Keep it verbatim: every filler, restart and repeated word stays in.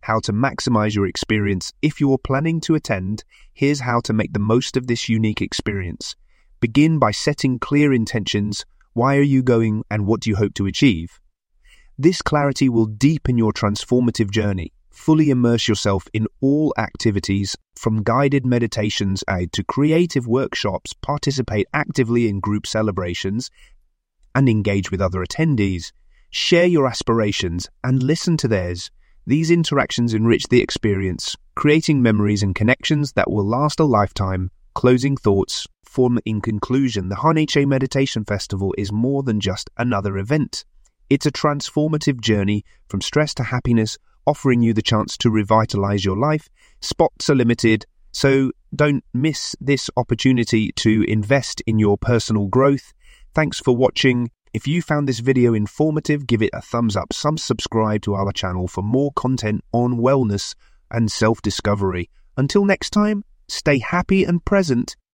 how to maximize your experience. If you're planning to attend, here's how to make the most of this unique experience. Begin by setting clear intentions. Why are you going and what do you hope to achieve? This clarity will deepen your transformative journey. Fully immerse yourself in all activities, from guided meditations to creative workshops. Participate actively in group celebrations and engage with other attendees. Share your aspirations and listen to theirs. These interactions enrich the experience, creating memories and connections that will last a lifetime. Closing thoughts. Form in conclusion, the Haneche Meditation Festival is more than just another event. It's a transformative journey from stress to happiness, offering you the chance to revitalize your life. Spots are limited, so don't miss this opportunity to invest in your personal growth. Thanks for watching. If you found this video informative, give it a thumbs up. Some subscribe to our channel for more content on wellness and self-discovery. Until next time, stay happy and present